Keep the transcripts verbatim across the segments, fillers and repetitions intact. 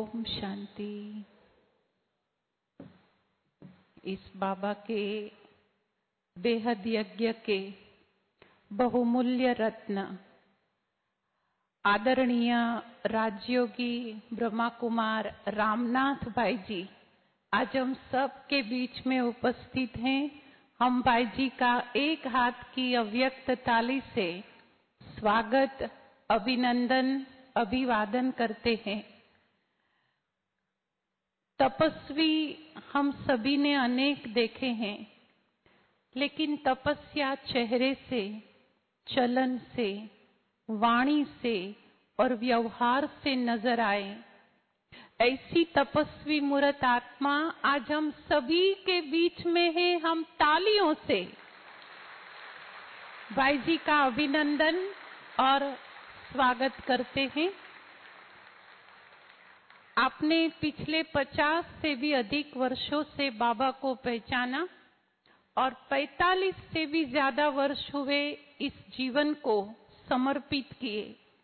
ओम शांति। इस बाबा के बेहद यज्ञ के बहुमूल्य रत्न आदरणीय राजयोगी ब्रह्मा कुमार रामनाथ भाई जी आज हम सब के बीच में उपस्थित हैं। हम भाई जी का एक हाथ की अव्यक्त ताली से स्वागत, अभिनंदन, अभिवादन करते हैं। तपस्वी हम सभी ने अनेक देखे हैं, लेकिन तपस्या चेहरे से, चलन से, वाणी से और व्यवहार से नजर आए, ऐसी तपस्वी मूर्त आत्मा आज हम सभी के बीच में है। हम तालियों से भाई जी का अभिनंदन और स्वागत करते हैं। आपने पिछले पचास से भी अधिक वर्षों से बाबा को पहचाना और पैंतालीस से भी ज्यादा वर्ष हुए इस जीवन को समर्पित किए।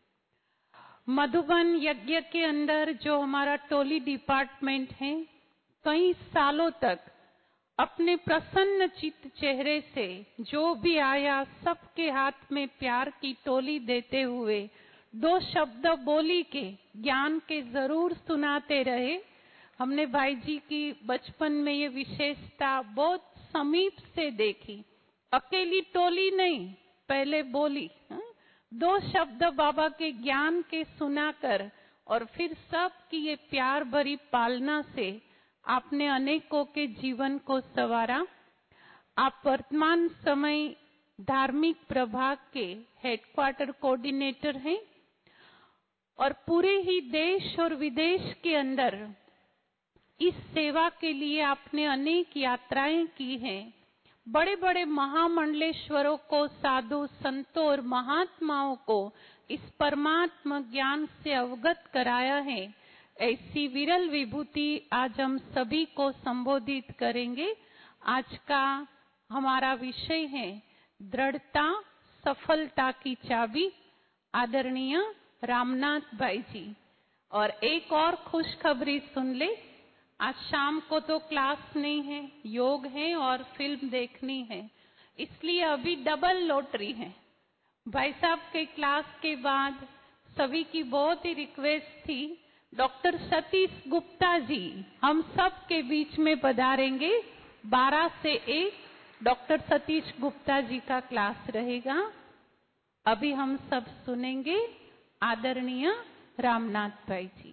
मधुबन यज्ञ के अंदर जो हमारा टोली डिपार्टमेंट है, कई सालों तक अपने प्रसन्न चित्त चेहरे से जो भी आया सबके हाथ में प्यार की टोली देते हुए दो शब्द बोली के ज्ञान के जरूर सुनाते रहे। हमने भाई जी की बचपन में ये विशेषता बहुत समीप से देखी। अकेली टोली नहीं, पहले बोली, हा? दो शब्द बाबा के ज्ञान के सुनाकर और फिर सब की ये प्यार भरी पालना से आपने अनेकों के जीवन को संवारा। आप वर्तमान समय धार्मिक प्रभाग के हेडक्वार्टर कोऑर्डिनेटर हैं और पूरे ही देश और विदेश के अंदर इस सेवा के लिए आपने अनेक यात्राएं की हैं। बड़े बड़े महामंडलेश्वरों को, साधु संतों और महात्माओं को इस परमात्मा ज्ञान से अवगत कराया है। ऐसी विरल विभूति आज हम सभी को संबोधित करेंगे। आज का हमारा विषय है दृढ़ता सफलता की चाबी, आदरणीय रामनाथ भाई जी। और एक और खुशखबरी सुन ले, आज शाम को तो क्लास नहीं है, योग है और फिल्म देखनी है, इसलिए अभी डबल लॉटरी है। भाई साहब के क्लास के बाद सभी की बहुत ही रिक्वेस्ट थी, डॉक्टर सतीश गुप्ता जी हम सब के बीच में पधारेंगे। बारह से एक डॉक्टर सतीश गुप्ता जी का क्लास रहेगा। अभी हम सब सुनेंगे आदरणीय रामनाथ भाई जी।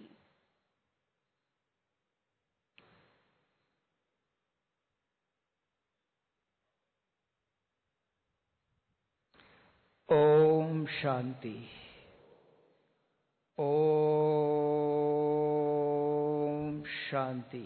ओम शांति। ओम शांति।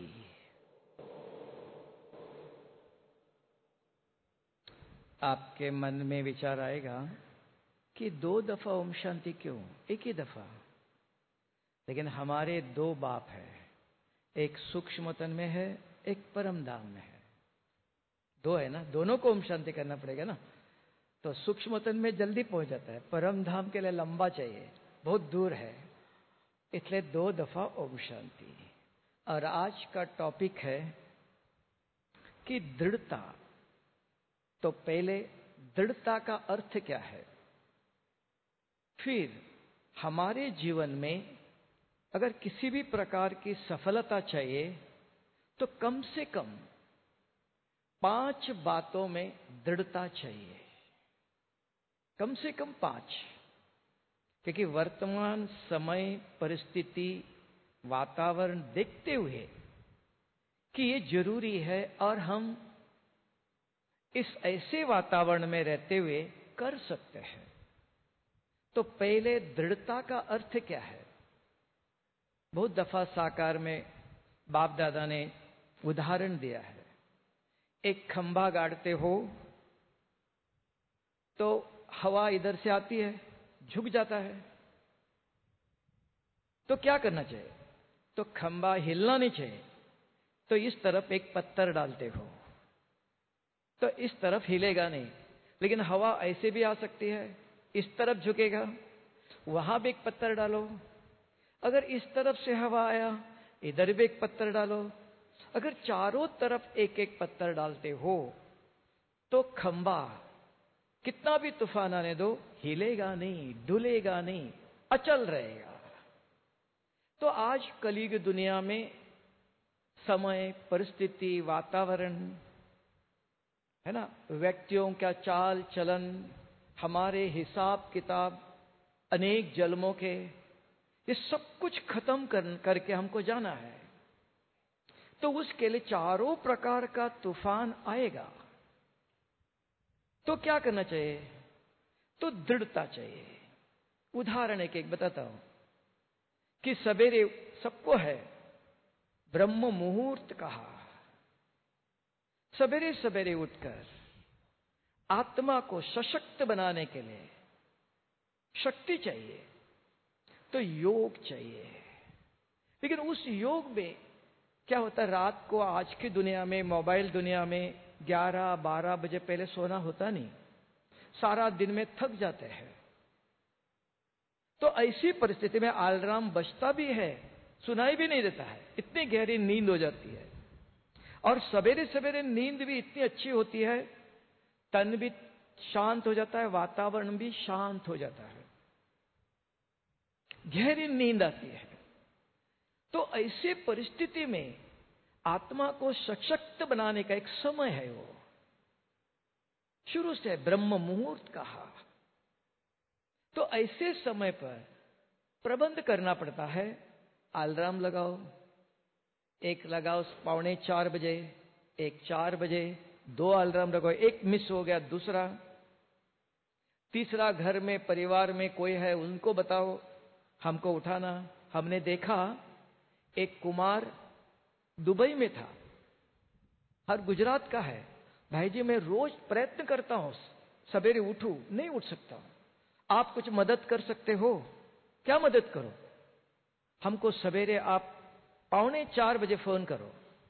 आपके मन में विचार आएगा कि दो दफा ओम शांति क्यों, एक ही दफा? लेकिन हमारे दो बाप है, एक सूक्ष्म तन में है, एक परम धाम में है। दो है ना, दोनों को ओम शांति करना पड़ेगा ना। तो सूक्ष्म तन में जल्दी पहुंच जाता है, परम धाम के लिए लंबा चाहिए, बहुत दूर है, इसलिए दो दफा ओम शांति। और आज का टॉपिक है कि दृढ़ता। तो पहले दृढ़ता का अर्थ क्या है, फिर हमारे जीवन में अगर किसी भी प्रकार की सफलता चाहिए तो कम से कम पांच बातों में दृढ़ता चाहिए, कम से कम पांच। क्योंकि वर्तमान समय, परिस्थिति, वातावरण देखते हुए कि ये जरूरी है और हम इस ऐसे वातावरण में रहते हुए कर सकते हैं। तो पहले दृढ़ता का अर्थ क्या है? बहुत दफा साकार में बाप दादा ने उदाहरण दिया है। एक खंभा गाड़ते हो तो हवा इधर से आती है, झुक जाता है, तो क्या करना चाहिए? तो खंभा हिलना नहीं चाहिए, तो इस तरफ एक पत्थर डालते हो तो इस तरफ हिलेगा नहीं। लेकिन हवा ऐसे भी आ सकती है, इस तरफ झुकेगा, वहां भी एक पत्थर डालो, अगर इस तरफ से हवा आया इधर भी एक पत्थर डालो। अगर चारों तरफ एक एक पत्थर डालते हो तो खंबा कितना भी तूफान आने दो, हिलेगा नहीं, डुलेगा नहीं, अचल रहेगा। तो आज कलयुग दुनिया में समय, परिस्थिति, वातावरण है ना, व्यक्तियों का चाल चलन, हमारे हिसाब किताब, अनेक जन्मों के, ये सब कुछ खत्म कर, करके हमको जाना है। तो उसके लिए चारों प्रकार का तूफान आएगा। तो क्या करना चाहिए? तो दृढ़ता चाहिए। उदाहरण एक एक बताता हूं कि सवेरे सबको है ब्रह्म मुहूर्त कहा। सवेरे सवेरे उठकर आत्मा को सशक्त बनाने के लिए शक्ति चाहिए, तो योग चाहिए। लेकिन उस योग में क्या होता है, रात को आज की दुनिया में, मोबाइल दुनिया में ग्यारह बारह बजे पहले सोना होता नहीं, सारा दिन में थक जाते हैं। तो ऐसी परिस्थिति में अलार्म बजता भी है, सुनाई भी नहीं देता है, इतनी गहरी नींद हो जाती है। और सवेरे सवेरे नींद भी इतनी अच्छी होती है, तन भी शांत हो जाता है, वातावरण भी शांत हो जाता है, गहरी नींद आती है। तो ऐसे परिस्थिति में आत्मा को सशक्त बनाने का एक समय है, वो शुरू से ब्रह्म मुहूर्त कहा। तो ऐसे समय पर प्रबंध करना पड़ता है। अलार्म लगाओ, एक लगाओ पौने चार बजे, एक चार बजे, दो अलार्म लगाओ, एक मिस हो गया दूसरा, तीसरा घर में परिवार में कोई है उनको बताओ हमको उठाना। हमने देखा एक कुमार दुबई में था, हर गुजरात का है, भाई जी मैं रोज प्रयत्न करता हूं सवेरे उठूं, नहीं उठ सकता, आप कुछ मदद कर सकते हो? क्या मदद करो? हमको सवेरे आप पौने चार बजे फोन करो।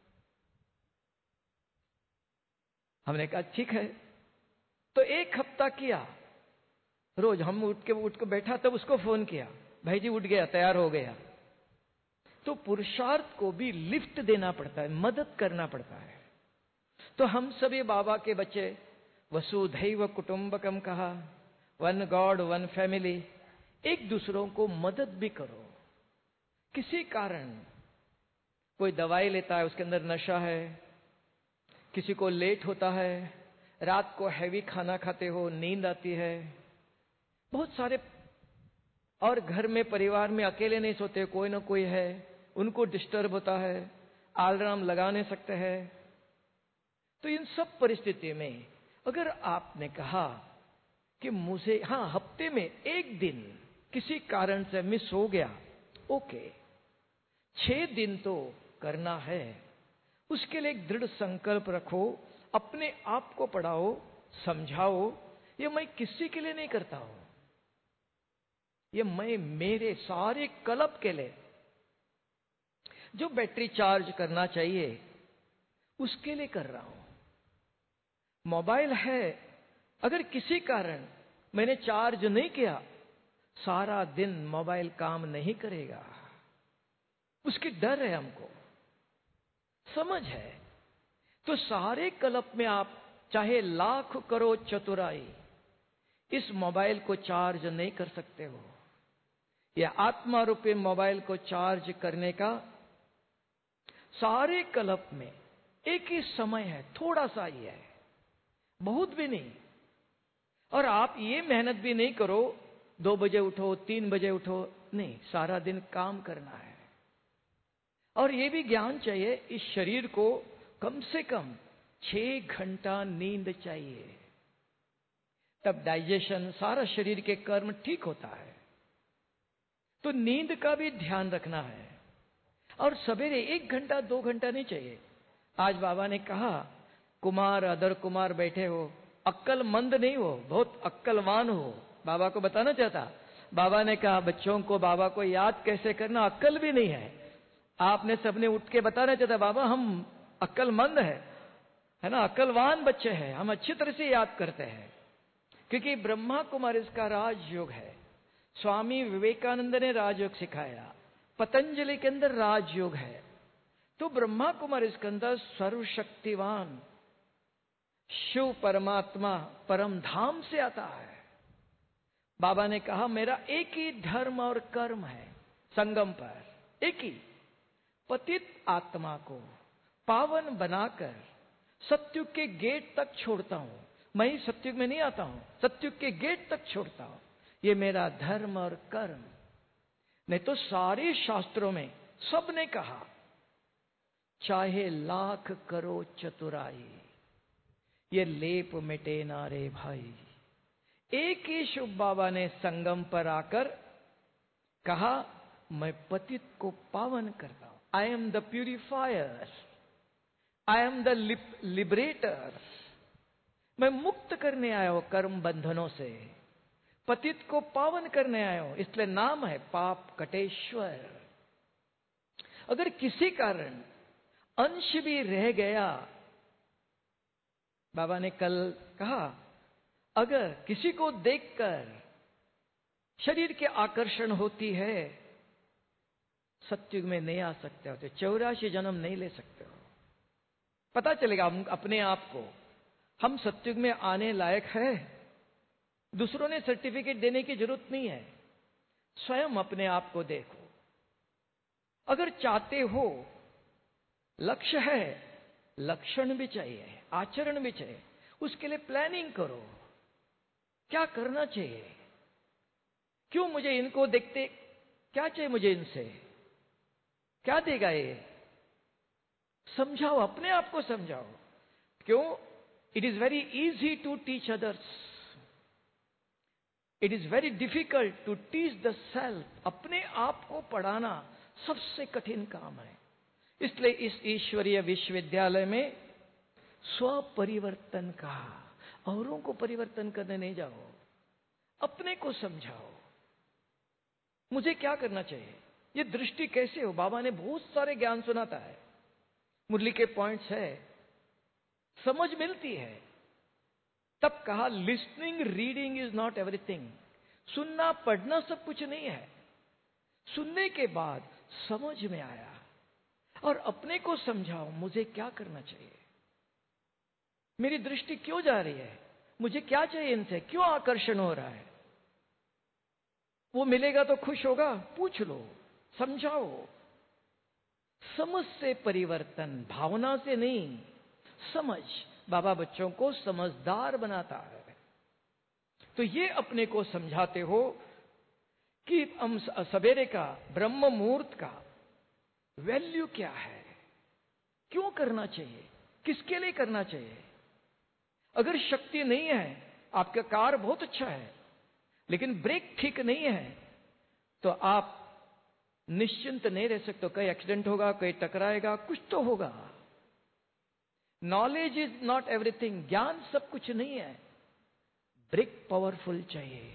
हमने कहा ठीक है। तो एक हफ्ता किया, रोज हम उठ के उठ के बैठा तब उसको फोन किया, भाई जी उठ गया, तैयार हो गया। तो पुरुषार्थ को भी लिफ्ट देना पड़ता है, मदद करना पड़ता है। तो हम सभी बाबा के बच्चे, वसुधैव कुटुंबकम कहा, वन गॉड वन फैमिली, एक दूसरों को मदद भी करो। किसी कारण कोई दवाई लेता है, उसके अंदर नशा है, किसी को लेट होता है, रात को हैवी खाना खाते हो, नींद आती है, बहुत सारे, और घर में परिवार में अकेले नहीं सोते, कोई ना कोई है, उनको डिस्टर्ब होता है, अलार्म लगा नहीं सकते हैं। तो इन सब परिस्थिति में अगर आपने कहा कि मुझे हाँ हफ्ते में एक दिन किसी कारण से मिस हो गया, ओके, छह दिन तो करना है, उसके लिए एक दृढ़ संकल्प रखो, अपने आप को पढ़ाओ, समझाओ, ये मैं किसी के लिए नहीं करता हूं, ये मैं मेरे सारे क्लब के लिए जो बैटरी चार्ज करना चाहिए उसके लिए कर रहा हूं। मोबाइल है, अगर किसी कारण मैंने चार्ज नहीं किया, सारा दिन मोबाइल काम नहीं करेगा, उसकी डर है, हमको समझ है। तो सारे कल्प में आप चाहे लाख करो चतुराई, इस मोबाइल को चार्ज नहीं कर सकते हो। यह आत्मा रूपी मोबाइल को चार्ज करने का सारे कल्प में एक ही समय है, थोड़ा सा ही है, बहुत भी नहीं। और आप ये मेहनत भी नहीं करो दो बजे उठो, तीन बजे उठो, नहीं, सारा दिन काम करना है। और ये भी ज्ञान चाहिए, इस शरीर को कम से कम छह घंटा नींद चाहिए, तब डाइजेशन, सारा शरीर के कर्म ठीक होता है। तो नींद का भी ध्यान रखना है। और सवेरे एक घंटा दो घंटा नहीं चाहिए। आज बाबा ने कहा, कुमार अदर कुमार बैठे हो, अक्लमंद नहीं हो, बहुत अक्लवान हो, बाबा को बताना चाहता। बाबा ने कहा बच्चों को बाबा को याद कैसे करना, अक्ल भी नहीं है। आपने सबने उठ के बताना चाहता, बाबा हम अक्लमंद है है ना, अक्लवान बच्चे हैं, हम अच्छी तरह से याद करते हैं, क्योंकि ब्रह्मा कुमारी इसका राजयोग है। स्वामी विवेकानंद ने राजयोग सिखाया, पतंजलि के अंदर राजयोग है, तो ब्रह्मा कुमारी इसके अंदर सर्वशक्तिवान शिव परमात्मा परम धाम से आता है। बाबा ने कहा मेरा एक ही धर्म और कर्म है, संगम पर एक ही, पतित आत्मा को पावन बनाकर सत्युग के गेट तक छोड़ता हूं। मैं ही सत्युग में नहीं आता हूं, सत्युग के गेट तक छोड़ता हूं। ये मेरा धर्म और कर्म। नहीं तो सारे शास्त्रों में सबने कहा चाहे लाख करो चतुराई, ये लेप मिटे ना रे भाई। एक ही शिव बाबा ने संगम पर आकर कहा मैं पतित को पावन करता हूं। I am the purifier, I am the liberator. मैं मुक्त करने आया हूं कर्म बंधनों से, पतित को पावन करने आया हूं। इसलिए नाम है पाप कटेश्वर। अगर किसी कारण अंश भी रह गया, बाबा ने कल कहा अगर किसी को देखकर शरीर के आकर्षण होती है, सत्युग में नहीं आ सकते हो तो चौरासी जन्म नहीं ले सकते हो। पता चलेगा हम अपने आप को, हम सत्युग में आने लायक है। दूसरों ने सर्टिफिकेट देने की जरूरत नहीं है, स्वयं अपने आप को देखो। अगर चाहते हो, लक्ष्य है, लक्षण भी चाहिए, आचरण भी चाहिए, उसके लिए प्लानिंग करो। क्या करना चाहिए, क्यों मुझे इनको देखते, क्या चाहिए मुझे इनसे, क्या देगा ये, समझाओ, अपने आप को समझाओ। क्यों? It is very easy to teach others, it is very difficult to teach the self. अपने आप को पढ़ाना सबसे कठिन काम है। इसलिए इस ईश्वरीय विश्वविद्यालय में स्वपरिवर्तन का, औरों को परिवर्तन करने नहीं जाओ, अपने को समझाओ मुझे क्या करना चाहिए, ये दृष्टि कैसे हो। बाबा ने बहुत सारे ज्ञान सुनाता है, मुरली के पॉइंट्स है, समझ मिलती है। तब कहा listening reading is not everything. सुनना पढ़ना सब कुछ नहीं है। सुनने के बाद समझ में आया और अपने को समझाओ मुझे क्या करना चाहिए, मेरी दृष्टि क्यों जा रही है, मुझे क्या चाहिए इनसे, क्यों आकर्षण हो रहा है। वो मिलेगा तो खुश होगा, पूछ लो, समझाओ। समझ से परिवर्तन, भावना से नहीं, समझ। बाबा बच्चों को समझदार बनाता है। तो ये अपने को समझाते हो कि हम सवेरे का ब्रह्म मुहूर्त का वैल्यू क्या है, क्यों करना चाहिए, किसके लिए करना चाहिए। अगर शक्ति नहीं है, आपका कार बहुत अच्छा है लेकिन ब्रेक ठीक नहीं है, तो आप निश्चिंत नहीं रह सकते। कहीं एक्सीडेंट होगा, कहीं टकराएगा, कुछ तो होगा। नॉलेज इज नॉट एवरीथिंग, ज्ञान सब कुछ नहीं है। ब्रेक पावरफुल चाहिए।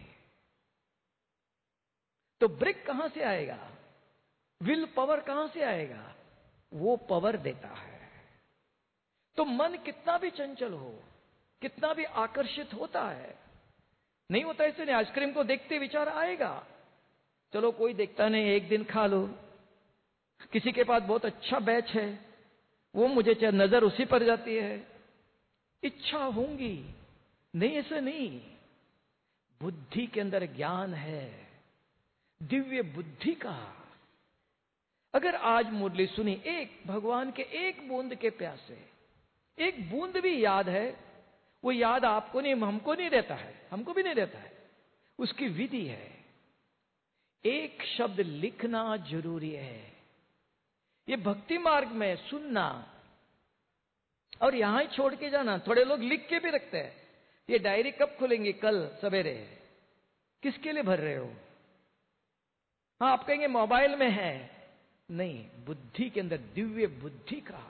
तो ब्रेक कहां से आएगा, विल पावर कहां से आएगा, वो पावर देता है। तो मन कितना भी चंचल हो, कितना भी आकर्षित होता है, नहीं होता ऐसे नहीं। आइसक्रीम को देखते विचार आएगा, चलो कोई देखता नहीं, एक दिन खा लो। किसी के पास बहुत अच्छा बैच है, वो मुझे चाहे नजर उसी पर जाती है, इच्छा होंगी, नहीं ऐसे नहीं। बुद्धि के अंदर ज्ञान है, दिव्य बुद्धि का। अगर आज मुरली सुनी, एक भगवान के एक बूंद के प्यासे, एक बूंद भी याद है, वो याद आपको नहीं, हमको नहीं रहता है, हमको भी नहीं रहता है। उसकी विधि है। एक शब्द लिखना जरूरी है। ये भक्ति मार्ग में सुनना और यहां ही छोड़ के जाना। थोड़े लोग लिख के भी रखते हैं, ये डायरी कब खुलेंगी, कल सवेरे, किसके लिए भर रहे हो। हाँ, आप कहेंगे मोबाइल में है, नहीं, बुद्धि के अंदर, दिव्य बुद्धि का,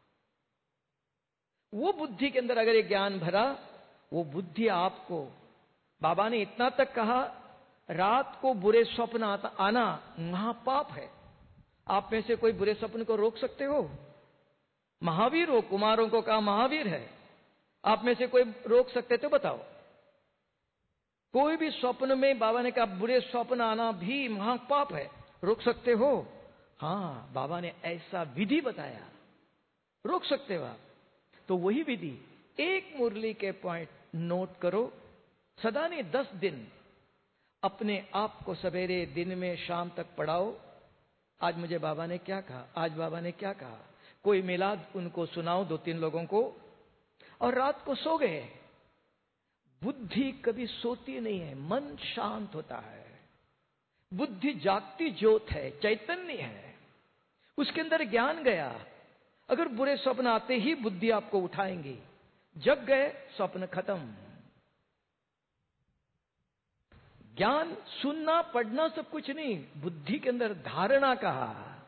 वो बुद्धि के अंदर अगर ये ज्ञान भरा, वो बुद्धि आपको, बाबा ने इतना तक कहा, रात को बुरे स्वप्न आना महापाप है। आप में से कोई बुरे स्वप्न को रोक सकते हो? महावीर हो, कुमारों को कहा महावीर है, आप में से कोई रोक सकते तो बताओ। कोई भी स्वप्न में, बाबा ने कहा बुरे स्वप्न आना भी महापाप है, रोक सकते हो? हाँ, बाबा ने ऐसा विधि बताया, रोक सकते हो आप। तो वही विधि, एक मुरली के पॉइंट नोट करो, सदा नहीं दस दिन अपने आप को सवेरे दिन में शाम तक पढ़ाओ। आज मुझे बाबा ने क्या कहा, आज बाबा ने क्या कहा, कोई मिलाद उनको सुनाओ दो तीन लोगों को, और रात को सो गए। बुद्धि कभी सोती नहीं है, मन शांत होता है। बुद्धि जागती ज्योत है, चैतन्य है, उसके अंदर ज्ञान गया। अगर बुरे स्वप्न आते ही बुद्धि आपको उठाएंगी, जग गए स्वप्न खत्म। ज्ञान सुनना पढ़ना सब कुछ नहीं, बुद्धि के अंदर धारणा कहा,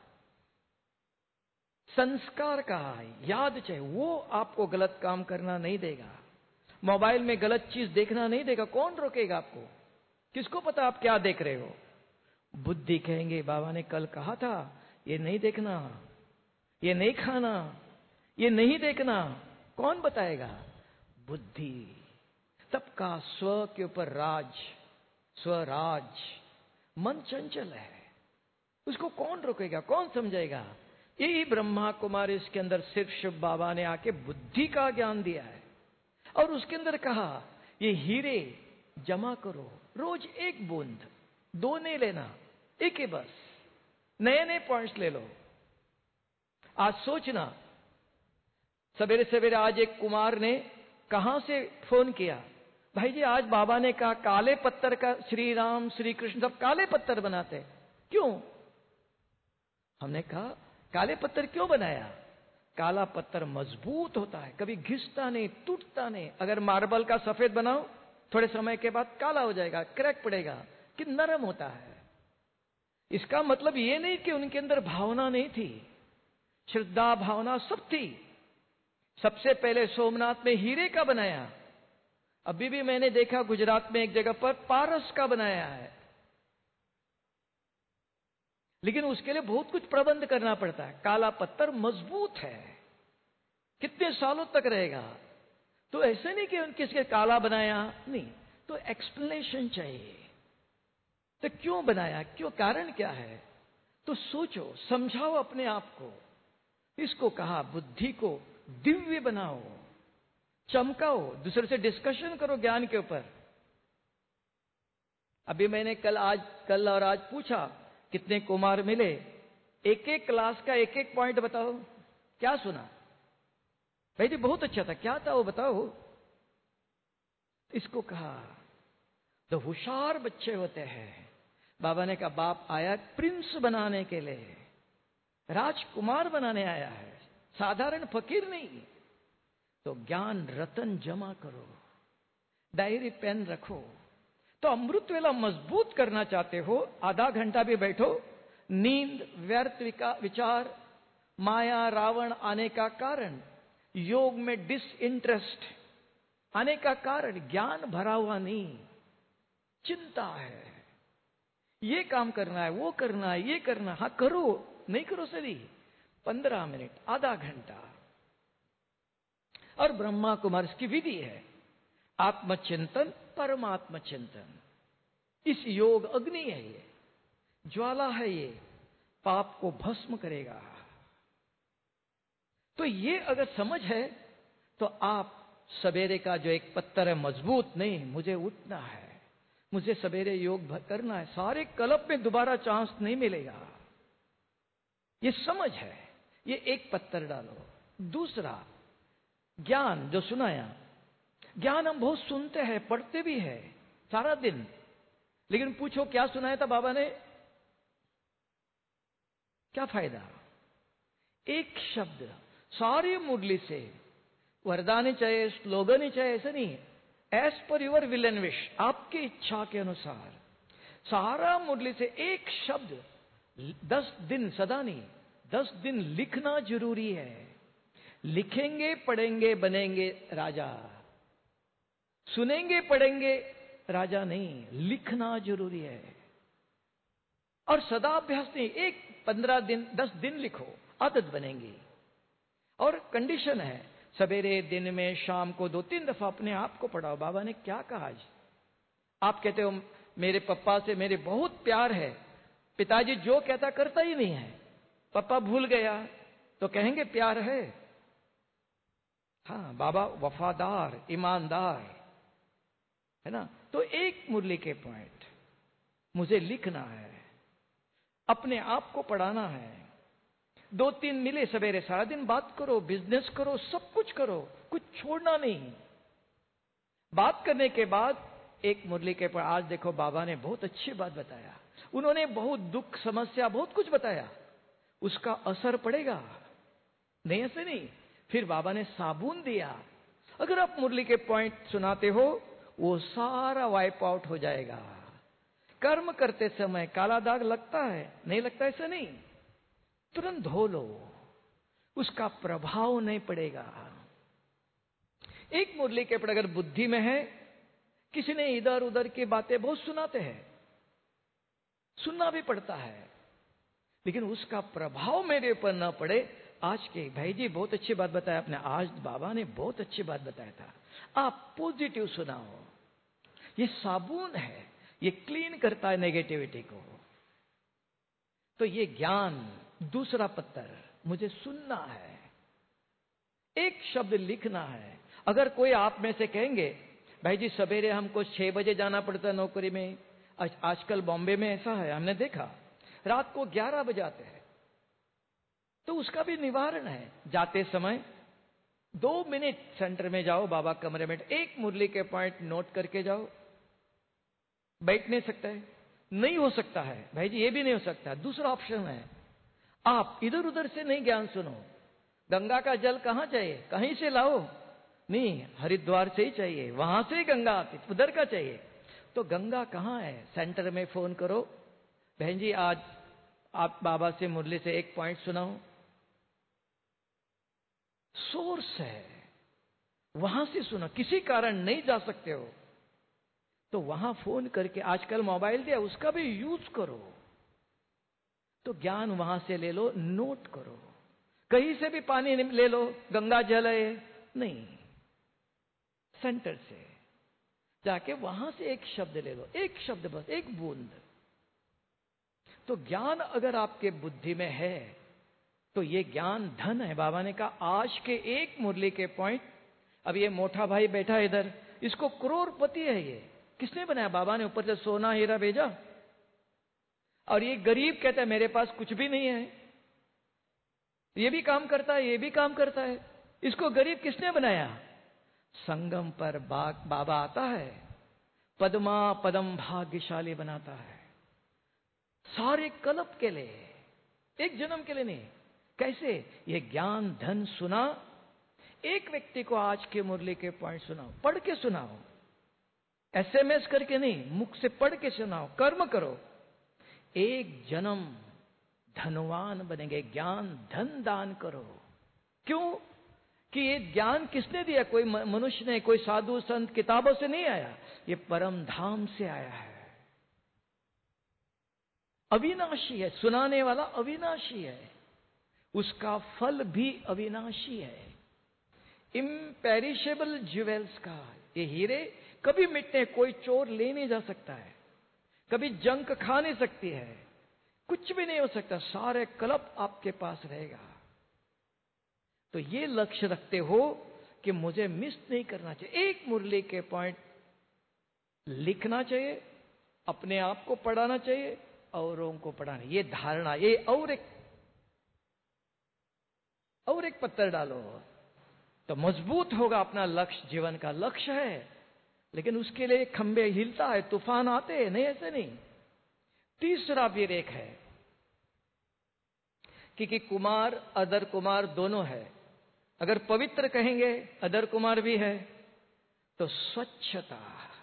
संस्कार कहा, याद चाहिए, वो आपको गलत काम करना नहीं देगा। मोबाइल में गलत चीज देखना नहीं देगा। कौन रोकेगा आपको? किसको पता आप क्या देख रहे हो? बुद्धि कहेंगे बाबा ने कल कहा था ये नहीं देखना, ये नहीं खाना, ये नहीं देखना। कौन बताएगा? बुद्धि। तब का स्व के ऊपर राज, स्वराज। मन चंचल है, उसको कौन रोकेगा, कौन समझाएगा? यही ब्रह्मा कुमारी इसके अंदर सिर्फ शिव बाबा ने आके बुद्धि का ज्ञान दिया है, और उसके अंदर कहा ये हीरे जमा करो, रोज एक बूंद, दो नहीं लेना, एक ही बस। नए नए पॉइंट्स ले लो। आज सोचना, सवेरे सवेरे आज एक कुमार ने कहां से फोन किया, भाई जी आज बाबा ने कहा काले पत्थर का श्री राम श्री कृष्ण सब काले पत्थर बनाते, क्यों? हमने कहा काले पत्थर क्यों बनाया? काला पत्थर मजबूत होता है, कभी घिसता नहीं, टूटता नहीं। अगर मार्बल का सफेद बनाओ, थोड़े समय के बाद काला हो जाएगा, क्रैक पड़ेगा, कि नरम होता है। इसका मतलब ये नहीं कि उनके अंदर भावना नहीं थी, श्रद्धा भावना सब थी। सबसे पहले सोमनाथ में हीरे का बनाया, अभी भी मैंने देखा गुजरात में एक जगह पर पारस का बनाया है, लेकिन उसके लिए बहुत कुछ प्रबंध करना पड़ता है। काला पत्थर मजबूत है, कितने सालों तक रहेगा। तो ऐसे नहीं कि किसके काला बनाया, नहीं, तो एक्सप्लेनेशन चाहिए। तो क्यों बनाया, क्यों, कारण क्या है? तो सोचो, समझाओ अपने आप को। इसको कहा बुद्धि को दिव्य बनाओ, चमकाओ, दूसरे से डिस्कशन करो ज्ञान के ऊपर। अभी मैंने कल आज कल और आज पूछा कितने कुमार मिले, एक एक क्लास का एक एक पॉइंट बताओ, क्या सुना? भाई जी बहुत अच्छा था, क्या था वो बताओ। इसको कहा तो होशियार बच्चे होते हैं। बाबा ने कहा बाप आया प्रिंस बनाने के लिए, राजकुमार बनाने आया है, साधारण फकीर नहीं। तो ज्ञान रतन जमा करो, डायरी पेन रखो। तो अमृत वेला मजबूत करना चाहते हो, आधा घंटा भी बैठो। नींद, व्यर्थ विचार, माया, रावण आने का कारण, योग में डिसइंटरेस्ट आने का कारण ज्ञान भरा हुआ नहीं, चिंता है। ये काम करना है, वो करना है, ये करना, हाँ करो, नहीं करो सही, पंद्रह मिनट, आधा घंटा। और ब्रह्मा कुमार की विधि है, आत्मचिंतन, परमात्म चिंतन। इस योग अग्नि है, ये ज्वाला है, ये पाप को भस्म करेगा। तो ये अगर समझ है तो आप सवेरे का जो एक पत्थर है मजबूत, नहीं मुझे उठना है, मुझे सवेरे योग करना है, सारे कल्प में दोबारा चांस नहीं मिलेगा, ये समझ है। ये एक पत्थर डालो। दूसरा ज्ञान जो सुनाया, ज्ञान हम बहुत सुनते हैं, पढ़ते भी है सारा दिन, लेकिन पूछो क्या सुनाया था बाबा ने, क्या फायदा? एक शब्द सारी मुरली से, वरदान ही चाहिए, स्लोगन ही चाहिए, ऐसा नहीं, as per your will and wish, आपकी इच्छा के अनुसार सारा मुरली से एक शब्द दस दिन, सदा नहीं, दस दिन लिखना जरूरी है। लिखेंगे पढ़ेंगे बनेंगे राजा, सुनेंगे पढ़ेंगे राजा नहीं, लिखना जरूरी है। और सदा अभ्यास नहीं, एक पंद्रह दिन दस दिन लिखो, आदत बनेंगी। और कंडीशन है सवेरे दिन में शाम को दो तीन दफा अपने आप को पढ़ाओ, बाबा ने क्या कहा आज। आप कहते हो मेरे पापा से मेरे बहुत प्यार है, पिताजी जो कहता करता ही नहीं है, पापा भूल गया तो कहेंगे प्यार है। हाँ, बाबा वफादार, ईमानदार है ना। तो एक मुरली के पॉइंट मुझे लिखना है, अपने आप को पढ़ाना है। दो तीन मिले सवेरे, सारा दिन बात करो, बिजनेस करो, सब कुछ करो, कुछ छोड़ना नहीं। बात करने के बाद एक मुरली के पर आज देखो बाबा ने बहुत अच्छी बात बताया, उन्होंने बहुत दुख समस्या बहुत कुछ बताया, उसका असर पड़ेगा नहीं, ऐसे नहीं। फिर बाबा ने साबुन दिया, अगर आप मुरली के पॉइंट सुनाते हो वो सारा वाइप आउट हो जाएगा। कर्म करते समय काला दाग लगता है, नहीं लगता ऐसा नहीं, तुरंत धो लो, उसका प्रभाव नहीं पड़ेगा। एक मुरली के पर अगर बुद्धि में है, किसी ने इधर उधर की बातें बहुत सुनाते हैं, सुनना भी पड़ता है, लेकिन उसका प्रभाव मेरे ऊपर ना पड़े। आज के भाई जी बहुत अच्छी बात बताया आपने, आज बाबा ने बहुत अच्छी बात बताया था। आप पॉजिटिव सुनाओ, ये साबुन है, ये क्लीन करता है नेगेटिविटी को। तो ये ज्ञान, दूसरा पत्थर मुझे सुनना है, एक शब्द लिखना है। अगर कोई आप में से कहेंगे भाई जी सवेरे हमको छह बजे जाना पड़ता है नौकरी में, आज, आजकल बॉम्बे में ऐसा है, हमने देखा रात को ग्यारह बजे आते हैं, तो उसका भी निवारण है। जाते समय दो मिनट सेंटर में जाओ, बाबा कमरे में एक मुरली के पॉइंट नोट करके जाओ। बैठ नहीं सकता है, नहीं हो सकता है भाई जी, ये भी नहीं हो सकता। दूसरा ऑप्शन है, आप इधर उधर से नहीं ज्ञान सुनो। गंगा का जल कहां चाहिए, कहीं से लाओ नहीं, हरिद्वार से ही चाहिए, वहां से ही गंगा आती, उधर का चाहिए। तो गंगा कहां है, सेंटर में फोन करो, बहन जी आज आप बाबा से मुरली से एक पॉइंट सुनाओ। सोर्स है, वहां से सुनो। किसी कारण नहीं जा सकते हो तो वहां फोन करके, आजकल मोबाइल दिया उसका भी यूज करो, तो ज्ञान वहां से ले लो, नोट करो। कहीं से भी पानी ले लो, गंगा जल है नहीं, सेंटर से जाके वहां से एक शब्द ले लो, एक शब्द बस, एक बूंद। तो ज्ञान अगर आपके बुद्धि में है तो ये ज्ञान धन है। बाबा ने कहा आज के एक मुरली के पॉइंट, अब ये मोटा भाई बैठा इधर, इसको करोड़पति है, ये किसने बनाया, बाबा ने ऊपर से सोना हीरा भेजा। और ये गरीब कहता है मेरे पास कुछ भी नहीं है, ये भी काम करता है, ये भी काम करता है, इसको गरीब किसने बनाया। संगम पर बाग बाबा आता है, पद्मा पदम भाग्यशाली बनाता है, सारे कल्प के लिए, एक जन्म के लिए नहीं। कैसे, ये ज्ञान धन सुना। एक व्यक्ति को आज के मुरली के पॉइंट सुनाओ, पढ़ के सुनाओ, एसएमएस करके नहीं, मुख से पढ़ के सुनाओ, कर्म करो, एक जन्म धनवान बनेंगे। ज्ञान धन दान करो। क्यों कि ये ज्ञान किसने दिया, कोई मनुष्य ने, कोई साधु संत किताबों से नहीं आया, ये परम धाम से आया है, अविनाशी है। सुनाने वाला अविनाशी है, उसका फल भी अविनाशी है। इम्पेरिशेबल ज्वेल्स का, ये हीरे कभी मिटने, कोई चोर ले नहीं जा सकता है, कभी जंक खा नहीं सकती है, कुछ भी नहीं हो सकता, सारे कल्प आपके पास रहेगा। तो ये लक्ष्य रखते हो कि मुझे मिस नहीं करना चाहिए, एक मुरली के पॉइंट लिखना चाहिए, अपने आप को पढ़ाना चाहिए, औरों को पढ़ाना, ये धारणा, ये और एक और एक पत्थर डालो तो मजबूत होगा अपना लक्ष्य। जीवन का लक्ष्य है, लेकिन उसके लिए खंबे हिलता है, तूफान आते हैं, नहीं ऐसे नहीं। तीसरा भी एक है कि, कि कुमार अदर कुमार दोनों है। अगर पवित्र कहेंगे, अदर कुमार भी है, तो स्वच्छता।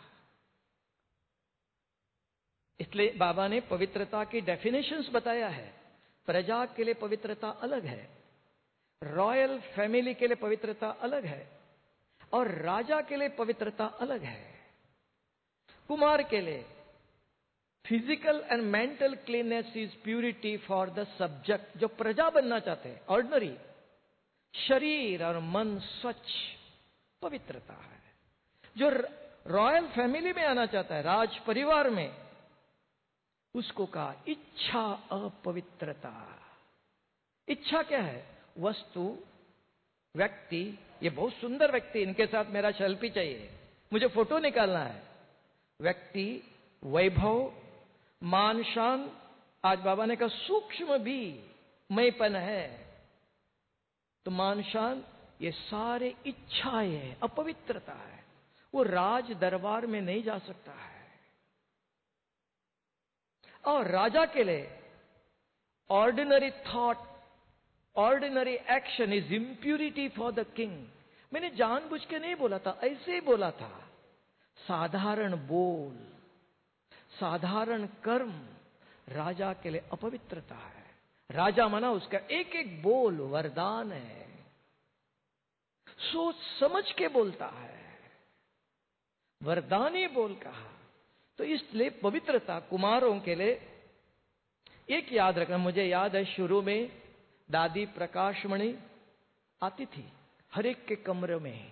इसलिए बाबा ने पवित्रता की डेफिनेशंस बताया है। प्रजा के लिए पवित्रता अलग है, रॉयल फैमिली के लिए पवित्रता अलग है, और राजा के लिए पवित्रता अलग है। कुमार के लिए physical and mental cleanness is purity for the subject. जो प्रजा बनना चाहते हैं, ऑर्डिनरी, शरीर और मन स्वच्छ, पवित्रता है। जो रॉयल फैमिली में आना चाहता है, राज परिवार में, उसको कहा इच्छा अपवित्रता। इच्छा क्या है? वस्तु, व्यक्ति, ये बहुत सुंदर व्यक्ति, इनके साथ मेरा सेल्फी चाहिए, मुझे फोटो निकालना है। व्यक्ति, वैभव, मान शान, आज बाबा ने कहा सूक्ष्म भी मैंपन है। तो मान शान, ये सारे इच्छाएं है, अपवित्रता है। वो राज दरबार में नहीं जा सकता है। और राजा के लिए ordinary thought, ordinary action is impurity for the king. मैंने जानबूझ के नहीं बोला था, ऐसे ही बोला था। साधारण बोल, साधारण कर्म राजा के लिए अपवित्रता है। राजा माना उसका एक एक बोल वरदान है, सोच समझ के बोलता है, वरदानी बोल कहा। तो इसलिए पवित्रता कुमारों के लिए एक याद रखना। मुझे याद है शुरू में दादी प्रकाशमणि आती थी हर एक के कमरे में।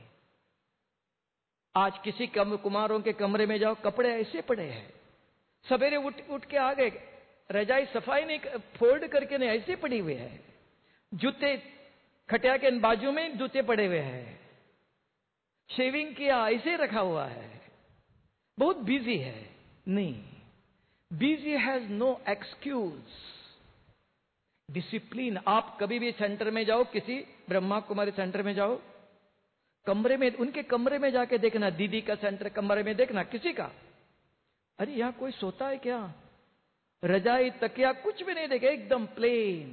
आज किसी कम कुमारों के कमरे में जाओ, कपड़े ऐसे पड़े हैं, सवेरे उठ उठ के आ गए, रजाई सफाई नहीं, फोल्ड करके नहीं, ऐसे पड़ी हुए है। जूते खटिया के बाजू में जूते पड़े हुए हैं, शेविंग किया ऐसे रखा हुआ है, बहुत बिजी है। नहीं, busy has no excuse. Discipline. आप कभी भी सेंटर में जाओ, किसी ब्रह्मा कुमारी सेंटर में जाओ, कमरे में, उनके कमरे में जाके देखना, दीदी का सेंटर कमरे में देखना किसी का, अरे यहां कोई सोता है क्या? रजाई तकिया कुछ भी नहीं देखे, एकदम प्लेन।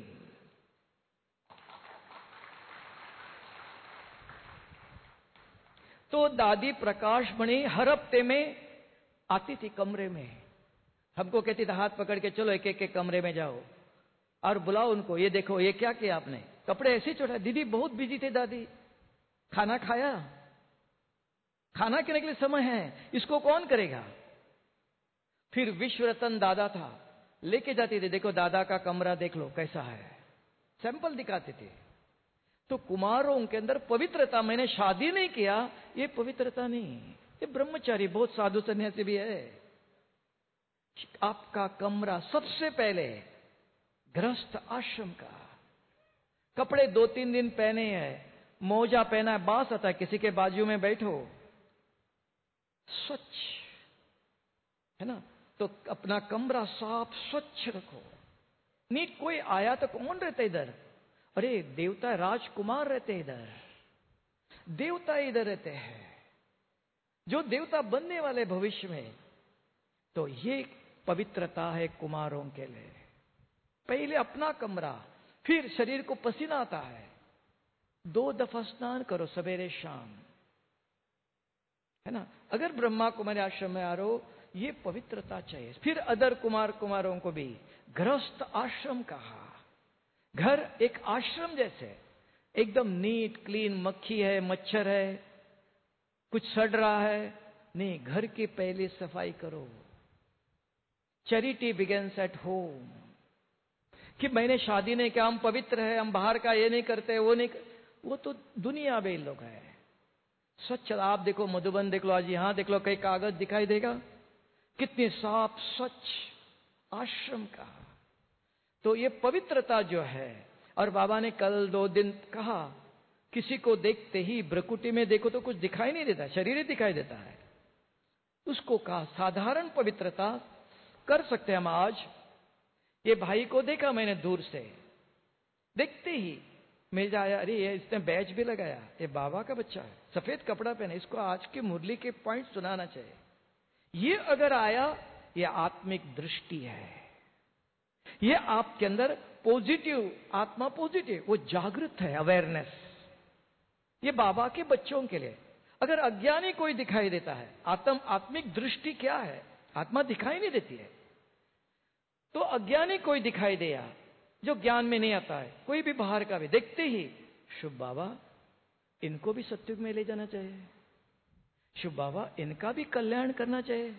तो दादी प्रकाशमणि हर हफ्ते में आती थी कमरे में, हमको कहती थी हाथ पकड़ के चलो एक एक के कमरे में जाओ और बुलाओ उनको, ये देखो ये क्या किया आपने, कपड़े ऐसे छोड़ा। दीदी बहुत बिजी थे दादी, खाना खाया, खाना खाने के लिए समय है, इसको कौन करेगा? फिर विश्व रतन दादा था, लेके जाती थी, देखो दादा का कमरा देख लो कैसा है, सैंपल दिखाते थे। तो कुमारों के अंदर पवित्रता, मैंने शादी नहीं किया, ये पवित्रता नहीं, ये ब्रह्मचारी, बहुत साधु सन्यासी भी है। आपका कमरा सबसे पहले गृहस्थ आश्रम का, कपड़े दो तीन दिन पहने हैं, मोजा पहना है, बास आता है, किसी के बाजू में बैठो, स्वच्छ है ना, तो अपना कमरा साफ स्वच्छ रखो, नीट। कोई आया तो कौन रहता इधर? अरे देवता राजकुमार रहते इधर, देवता इधर रहते हैं, जो देवता बनने वाले भविष्य में। तो ये पवित्रता है कुमारों के लिए। पहले अपना कमरा, फिर शरीर को पसीना आता है, दो दफा स्नान करो सवेरे शाम, है ना। अगर ब्रह्मा कुमारी आश्रम में आ रहे हो, ये पवित्रता चाहिए। फिर अदर कुमार कुमारों को भी गृहस्थ आश्रम कहा। घर एक आश्रम जैसे, एकदम नीट क्लीन, मक्खी है, मच्छर है, कुछ सड़ रहा है नहीं, घर की पहले सफाई करो। Charity begins at home. कि मैंने शादी नहीं किया, हम पवित्र है, हम बाहर का ये नहीं करते, वो नहीं कर... वो तो दुनिया में लोग है। स्वच्छ आप देखो, मधुबन देख लो, आज यहां देख लो, कई कागज दिखाई देगा, कितने साफ स्वच्छ आश्रम का। तो ये पवित्रता जो है, और बाबा ने कल दो दिन कहा, किसी को देखते ही ब्रकुटी में देखो तो कुछ दिखाई नहीं देता, शरीर ही दिखाई देता है। उसको कहा साधारण पवित्रता कर सकते हैं हम। आज ये भाई को देखा मैंने दूर से, देखते ही मिल जाया, अरे ये इसने बैच भी लगाया, ये बाबा का बच्चा है, सफेद कपड़ा पहने, इसको आज की मुरली के पॉइंट सुनाना चाहिए। ये अगर आया, ये आत्मिक दृष्टि है, ये आपके अंदर पॉजिटिव, आत्मा पॉजिटिव, वो जागृत है, अवेयरनेस। ये बाबा के बच्चों के लिए। अगर अज्ञानी कोई दिखाई देता है, आत्म आत्मिक दृष्टि क्या है? आत्मा दिखाई नहीं देती है, तो अज्ञानी कोई दिखाई दिया जो ज्ञान में नहीं आता है, कोई भी बाहर का भी, देखते ही शुभ बाबा इनको भी सत्युग में ले जाना चाहिए, शुभ बाबा इनका भी कल्याण करना चाहिए।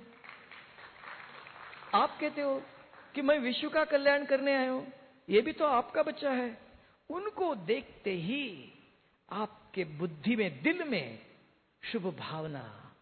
आप कहते हो कि मैं विश्व का कल्याण करने आया हूं, ये भी तो आपका बच्चा है। उनको देखते ही आपके बुद्धि में, दिल में शुभ भावना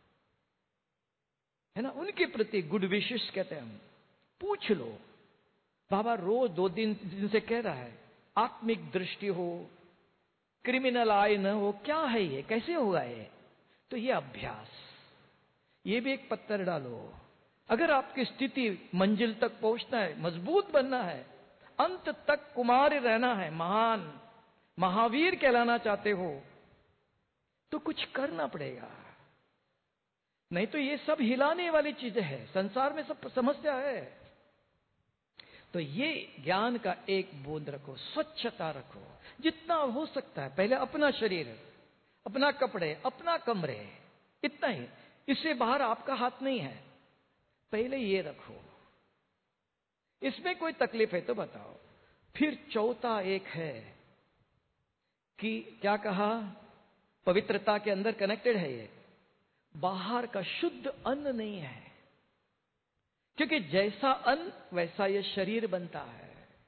है ना, उनके प्रति गुड विशेष कहते हैं हम। पूछ लो, बाबा रोज दो दिन दिन से कह रहा है, आत्मिक दृष्टि हो, क्रिमिनल आय न हो। क्या है ये, कैसे होगा ये? तो ये अभ्यास, ये भी एक पत्थर डालो। अगर आपकी स्थिति मंजिल तक पहुंचना है, मजबूत बनना है, अंत तक कुमार रहना है, महान महावीर कहलाना चाहते हो, तो कुछ करना पड़ेगा। नहीं तो ये सब हिलाने वाली चीजें हैं, संसार में सब समस्या है। तो ये ज्ञान का एक बूंद रखो, स्वच्छता रखो जितना हो सकता है। पहले अपना शरीर, अपना कपड़े, अपना कमरे, इतना ही, इससे बाहर आपका हाथ नहीं है। पहले ये रखो। इसमें कोई तकलीफ है तो बताओ। फिर चौथा एक है कि क्या कहा, पवित्रता के अंदर कनेक्टेड है ये, बाहर का शुद्ध अन्न नहीं है, क्योंकि जैसा अन्न वैसा ये शरीर बनता है।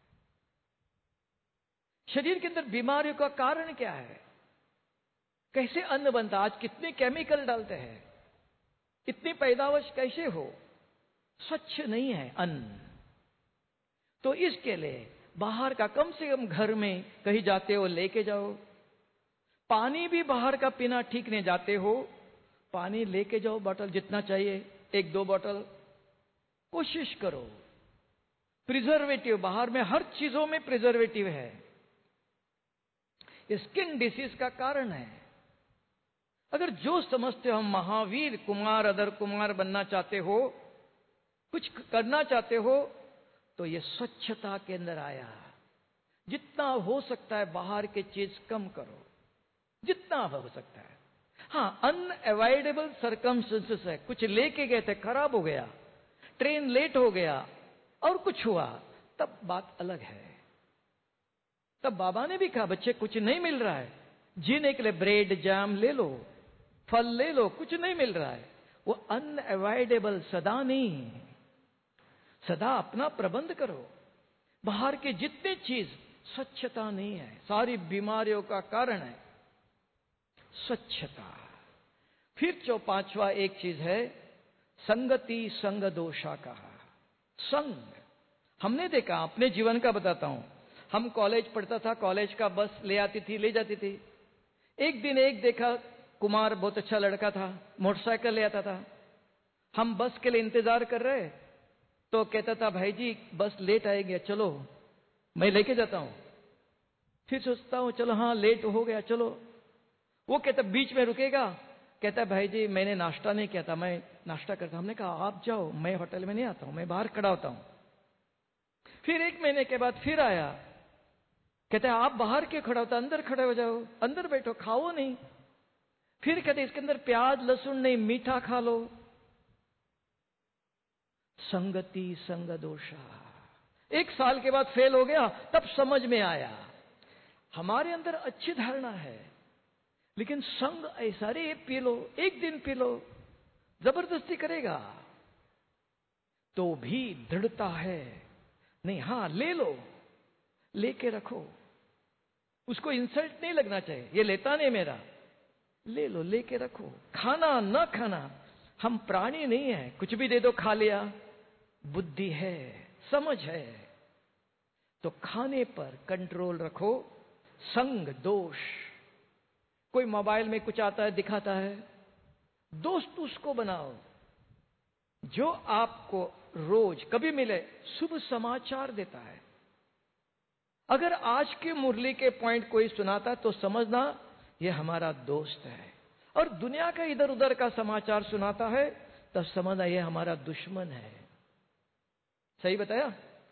शरीर के अंदर बीमारियों का कारण क्या है? कैसे अन्न बनता? आज कितने केमिकल डालते हैं, इतनी पैदावार कैसे हो? स्वच्छ नहीं है अन्न। तो इसके लिए बाहर का कम से कम घर में कहीं जाते हो लेके जाओ। पानी भी बाहर का पीना ठीक नहीं, जाते हो पानी लेके जाओ, बोतल जितना चाहिए, एक दो बोतल। कोशिश करो। प्रिजर्वेटिव, बाहर में हर चीजों में प्रिजर्वेटिव है, स्किन डिसीज का कारण है। अगर जो समझते हो हम महावीर कुमार, अदर कुमार बनना चाहते हो, कुछ करना चाहते हो, तो ये स्वच्छता के अंदर आया। जितना हो सकता है बाहर के चीज कम करो, जितना हो सकता है। हाँ, अनअवॉइडेबल सर्कमस्टेंसेस है, कुछ लेके गए थे, खराब हो गया, ट्रेन लेट हो गया और कुछ हुआ, तब बात अलग है। तब बाबा ने भी कहा, बच्चे कुछ नहीं मिल रहा है, जीने के लिए ब्रेड जैम ले लो, फल ले लो, कुछ नहीं मिल रहा है, वो अनअवॉइडेबल सदा नहीं, सदा अपना प्रबंध करो। बाहर के जितने चीज, स्वच्छता नहीं है, सारी बीमारियों का कारण है स्वच्छता। फिर जो पांचवा एक चीज है, संगति संग दोषा कहा। संग, हमने देखा, अपने जीवन का बताता हूं। हम कॉलेज पढ़ता था, कॉलेज का बस ले आती थी, ले जाती थी। एक दिन एक देखा, कुमार बहुत अच्छा लड़का था, मोटरसाइकिल ले आता था। हम बस के लिए इंतजार कर रहे, तो कहता था, भाई जी बस लेट आएगी, चलो मैं लेके जाता हूं। फिर सोचता हूं, चलो हाँ लेट हो गया, चलो। वो कहता बीच में रुकेगा, कहता भाई जी मैंने नाश्ता नहीं किया था, मैं नाश्ता करता। हमने कहा आप जाओ, मैं होटल में नहीं आता हूं, मैं बाहर खड़ा होता हूं। फिर एक महीने के बाद फिर आया, कहते आप बाहर क्यों खड़ा होता, अंदर खड़े हो जाओ, अंदर बैठो, खाओ नहीं। फिर कहते इसके अंदर प्याज लहसुन नहीं, मीठा खा लो। संगति संग दोषा। एक साल के बाद फेल हो गया, तब समझ में आया हमारे अंदर अच्छी धारणा है, लेकिन संग ऐसा, रे पी लो, एक दिन पी लो, जबरदस्ती करेगा तो भी दृढ़ता है नहीं। हाँ ले लो, लेके रखो, उसको इंसल्ट नहीं लगना चाहिए, ये लेता नहीं मेरा, ले लो, लेके रखो। खाना ना खाना, हम प्राणी नहीं है, कुछ भी दे दो खा लिया। बुद्धि है, समझ है, तो खाने पर कंट्रोल रखो। संग दोष, कोई मोबाइल में कुछ आता है दिखाता है, दोस्त उसको बनाओ जो आपको रोज कभी मिले शुभ समाचार देता है। अगर आज की मुरली के पॉइंट कोई सुनाता तो समझना यह हमारा दोस्त है, और दुनिया का इधर उधर का समाचार सुनाता है तब समझना यह हमारा दुश्मन है। सही बताया?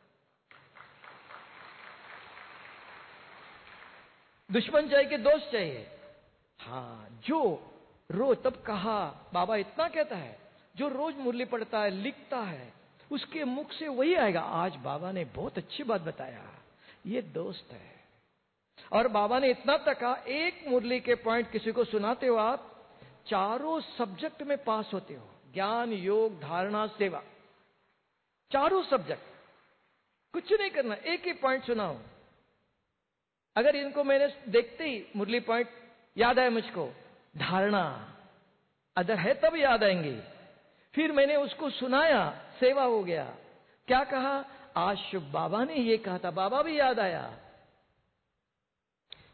दुश्मन चाहिए कि दोस्त चाहिए? हाँ, जो रोज, तब कहा बाबा इतना कहता है, जो रोज मुरली पढ़ता है, लिखता है, उसके मुख से वही आएगा, आज बाबा ने बहुत अच्छी बात बताया, ये दोस्त है। और बाबा ने इतना तक कहा, एक मुरली के पॉइंट किसी को सुनाते हो आप, चारों सब्जेक्ट में पास होते हो, ज्ञान योग धारणा सेवा, चारों सब्जेक्ट। कुछ नहीं करना, एक ही पॉइंट सुनाओ। अगर इनको मैंने देखते ही मुरली पॉइंट याद आया मुझको, धारणा अदर है तब याद आएंगे। फिर मैंने उसको सुनाया, सेवा हो गया। क्या कहा? आज शुभ बाबा ने ये कहा था, बाबा भी याद आया।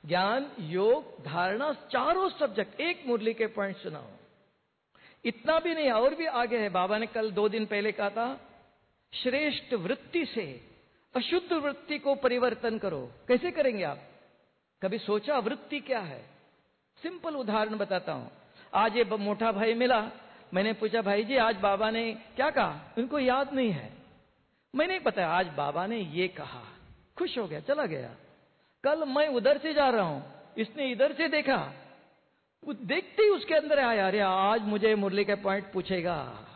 ज्ञान, योग, धारणा, चारों सब्जेक्ट एक मुरली के पॉइंट सुनाओ। इतना भी नहीं, और भी आगे है। बाबा ने कल दो दिन पहले कहा था, श्रेष्ठ वृत्ति से अशुद्ध वृत्ति को परिवर्तन करो। कैसे करेंगे आप? कभी सोचा वृत्ति क्या है? सिंपल उदाहरण बताता हूं। आज ये मोटा भाई मिला, मैंने पूछा, भाई जी आज बाबा ने क्या कहा? उनको याद नहीं है। मैंने बताया आज बाबा ने ये कहा, खुश हो गया, चला गया। कल मैं उधर से जा रहा हूं, इसने इधर से देखा, वो देखते ही उसके अंदर आया, अरे आज मुझे मुरली का पॉइंट पूछेगा।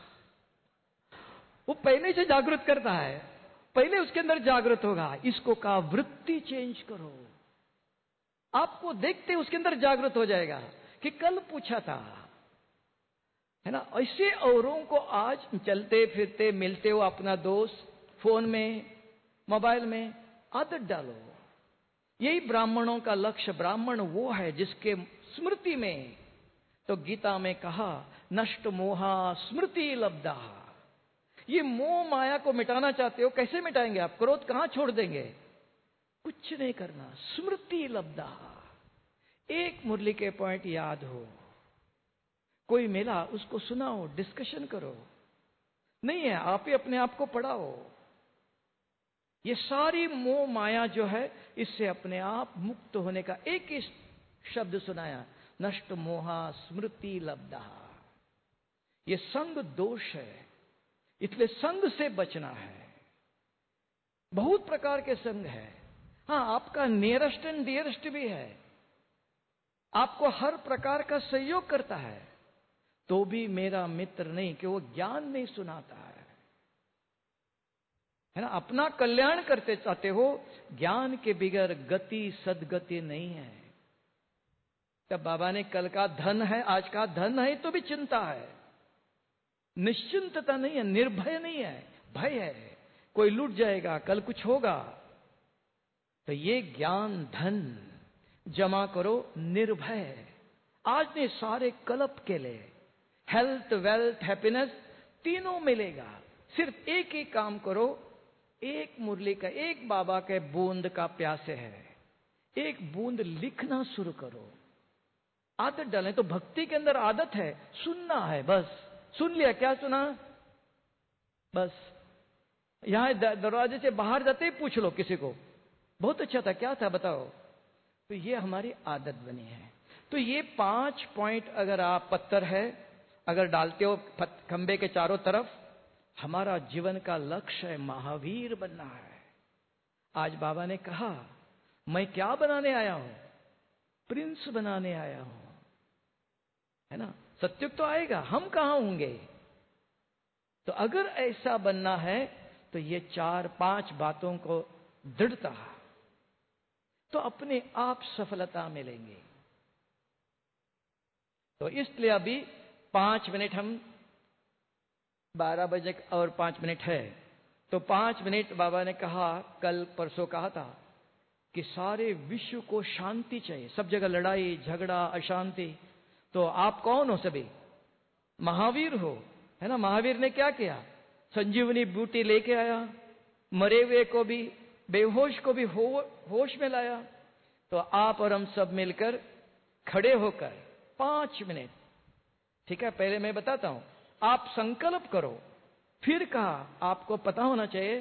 वो पहले से जागृत करता है, पहले उसके अंदर जागृत होगा। इसको कहा वृत्ति चेंज करो। आपको देखते उसके अंदर जागृत हो जाएगा कि कल पूछा था, है ना। ऐसे औरों को आज चलते फिरते मिलते हो अपना दोस्त, फोन में, मोबाइल में आदत डालो। यही ब्राह्मणों का लक्ष्य। ब्राह्मण वो है जिसके स्मृति में, तो गीता में कहा, नष्ट मोहा स्मृति लब्धा। ये मोह माया को मिटाना चाहते हो, कैसे मिटाएंगे आप? क्रोध कहां छोड़ देंगे? कुछ नहीं करना, स्मृति लब्धा। एक मुरली के पॉइंट याद हो, कोई मिला उसको सुनाओ, डिस्कशन करो। नहीं है आप ही अपने आप को पढ़ाओ। ये सारी मोह माया जो है, इससे अपने आप मुक्त होने का एक ही शब्द सुनाया, नष्ट मोहा स्मृति लब्धा। ये संग दोष है, इसलिए संग से बचना है। बहुत प्रकार के संग है। हाँ, आपका नियरेस्ट एंड डियरेस्ट भी है, आपको हर प्रकार का सहयोग करता है, तो भी मेरा मित्र नहीं, कि वो ज्ञान नहीं सुनाता है, है ना। अपना कल्याण करते चाहते हो, ज्ञान के बिगैर गति सदगति नहीं है। तब बाबा ने कल का धन है, आज का धन है, तो भी चिंता है, निश्चिंतता नहीं है, निर्भय नहीं है, भय है, कोई लूट जाएगा, कल कुछ होगा। तो ये ज्ञान धन जमा करो निर्भय, आज नहीं सारे कल्प के लिए। हेल्थ, वेल्थ, हैप्पीनेस तीनों मिलेगा। सिर्फ एक ही काम करो, एक मुरली का, एक बाबा के बूंद का प्यासे है, एक बूंद लिखना शुरू करो। आदत डालें। तो भक्ति के अंदर आदत है, सुनना है, बस सुन लिया, क्या सुना, बस। यहां दरवाजे से बाहर जाते ही पूछ लो किसी को, बहुत अच्छा था, क्या था बताओ। तो ये हमारी आदत बनी है। तो ये पांच पॉइंट अगर आप पत्थर है अगर डालते हो खंबे के चारों तरफ, हमारा जीवन का लक्ष्य है महावीर बनना है। आज बाबा ने कहा, मैं क्या बनाने आया हूं? प्रिंस बनाने आया हूं, है ना। सत्युग तो आएगा, हम कहां होंगे? तो अगर ऐसा बनना है तो ये चार पांच बातों को दृढ़ता, तो अपने आप सफलता मिलेंगे। तो इसलिए अभी पांच मिनट, हम बारह बजे और पांच मिनट है, तो पांच मिनट बाबा ने कहा, कल परसों कहा था कि सारे विश्व को शांति चाहिए, सब जगह लड़ाई झगड़ा अशांति। तो आप कौन हो? सभी महावीर हो, है ना। महावीर ने क्या किया? संजीवनी बूटी लेके आया, मरे हुए को भी, बेहोश को भी हो, होश में लाया। तो आप और हम सब मिलकर खड़े होकर पांच मिनट, ठीक है, पहले मैं बताता हूं, आप संकल्प करो। फिर कहा, आपको पता होना चाहिए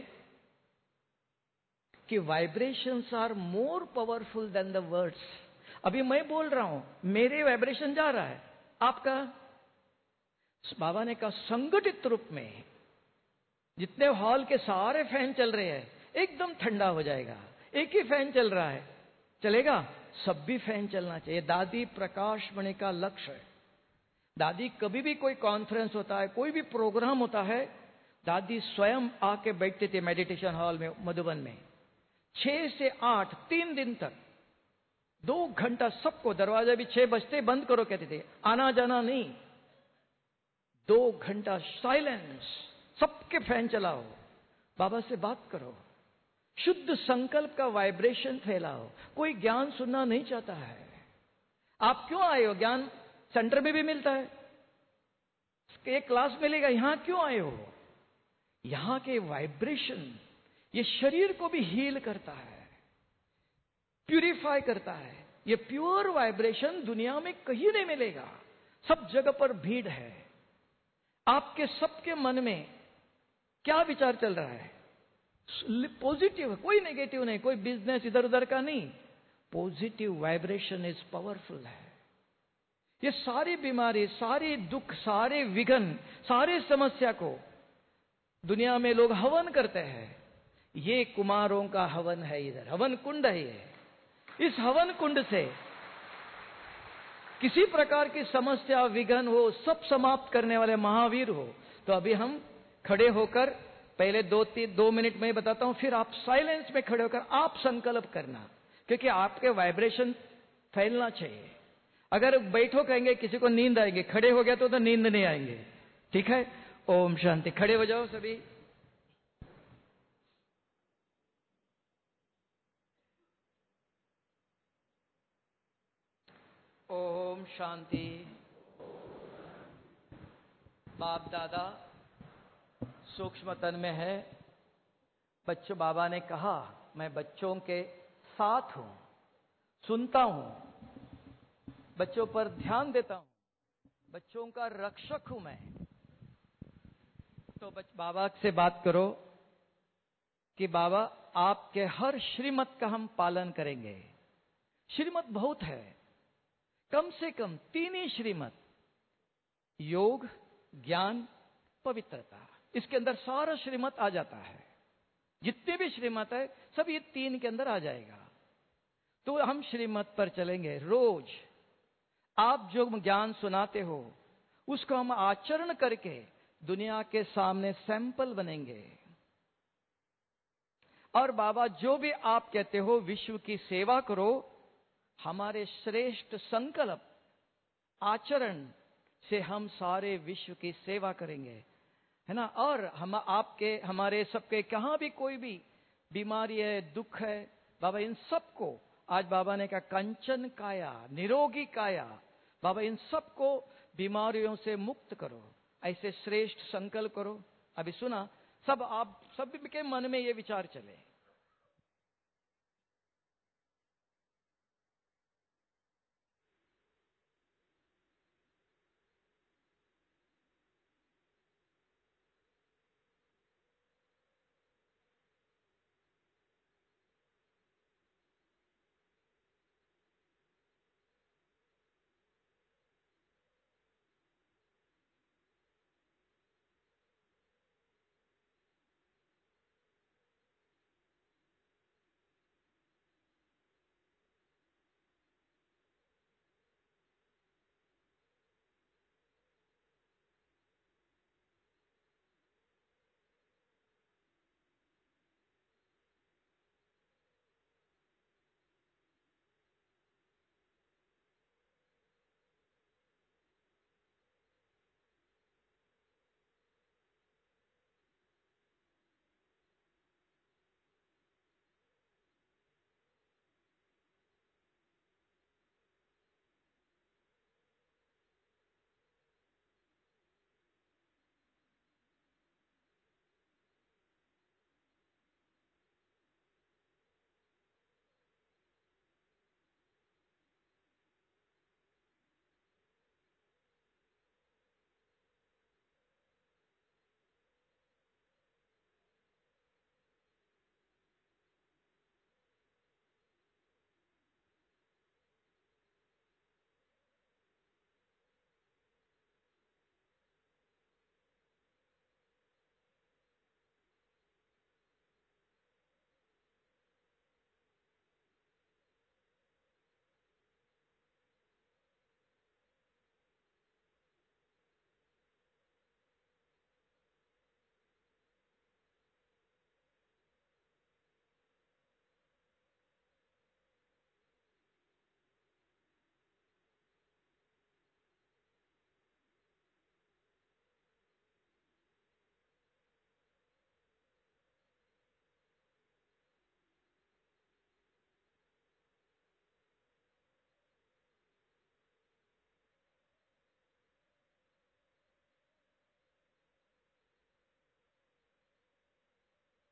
कि vibrations are more powerful than the words. अभी मैं बोल रहा हूं, मेरे वाइब्रेशन जा रहा है, आपका। बाबा ने कहा, संगठित रूप में जितने हॉल के सारे फैन चल रहे हैं, एकदम ठंडा हो जाएगा। एक ही फैन चल रहा है, चलेगा? सब भी फैन चलना चाहिए। दादी प्रकाश मणि का लक्ष्य है। दादी कभी भी कोई कॉन्फ्रेंस होता है, कोई भी प्रोग्राम होता है, दादी स्वयं आके बैठते थे मेडिटेशन हॉल में मधुबन में, छह से आठ तीन दिन तक, दो घंटा सबको, दरवाजा भी छह बजते बंद करो कहते थे, आना जाना नहीं, दो घंटा साइलेंस, सबके फैन चलाओ, बाबा से बात करो, शुद्ध संकल्प का वाइब्रेशन फैलाओ। कोई ज्ञान सुनना नहीं चाहता है। आप क्यों आए हो? ज्ञान सेंटर में भी मिलता है, एक क्लास मिलेगा, यहां क्यों आए हो? यहां के वाइब्रेशन ये शरीर को भी हील करता है, प्यूरिफाई करता है, ये प्योर वाइब्रेशन दुनिया में कहीं नहीं मिलेगा। सब जगह पर भीड़ है। आपके सबके मन में क्या विचार चल रहा है? पॉजिटिव है, कोई नेगेटिव नहीं, कोई बिजनेस इधर उधर का नहीं। पॉजिटिव वाइब्रेशन इज पावरफुल है। ये सारी बीमारी, सारी दुख, सारे विघ्न, सारे समस्या को दुनिया में लोग हवन करते हैं। ये कुमारों का हवन है, इधर हवन कुंड है ये। इस हवन कुंड से किसी प्रकार की समस्या, विघ्न हो, सब समाप्त करने वाले महावीर हो। तो अभी हम खड़े होकर पहले दो तीन दो मिनट में बताता हूं, फिर आप साइलेंस में खड़े होकर आप संकल्प करना, क्योंकि आपके वाइब्रेशन फैलना चाहिए। अगर बैठो कहेंगे किसी को नींद आएगी, खड़े हो गया तो, तो नींद नहीं आएंगे। ठीक है? ओम शांति। खड़े हो जाओ सभी। ओम शांति। बाप दादा सूक्ष्म तन में है। बच्चों, बाबा ने कहा मैं बच्चों के साथ हूं, सुनता हूं, बच्चों पर ध्यान देता हूं, बच्चों का रक्षक हूं मैं। तो बच बाबा से बात करो कि बाबा आपके हर श्रीमत का हम पालन करेंगे। श्रीमत बहुत है, कम से कम तीन ही श्रीमत, योग, ज्ञान, पवित्रता। इसके अंदर सारा श्रीमत आ जाता है। जितने भी श्रीमत है सब ये तीन के अंदर आ जाएगा। तो हम श्रीमत पर चलेंगे। रोज आप जो ज्ञान सुनाते हो उसको हम आचरण करके दुनिया के सामने सैंपल बनेंगे। और बाबा जो भी आप कहते हो विश्व की सेवा करो, हमारे श्रेष्ठ संकल्प आचरण से हम सारे विश्व की सेवा करेंगे, है ना। और हम आपके, हमारे सबके कहां भी कोई भी बीमारी है, दुख है, बाबा इन सबको आज बाबा ने कहा कंचन काया, निरोगी काया, बाबा इन सबको बीमारियों से मुक्त करो। ऐसे श्रेष्ठ संकल्प करो। अभी सुना, सब आप सब के मन में ये विचार चले।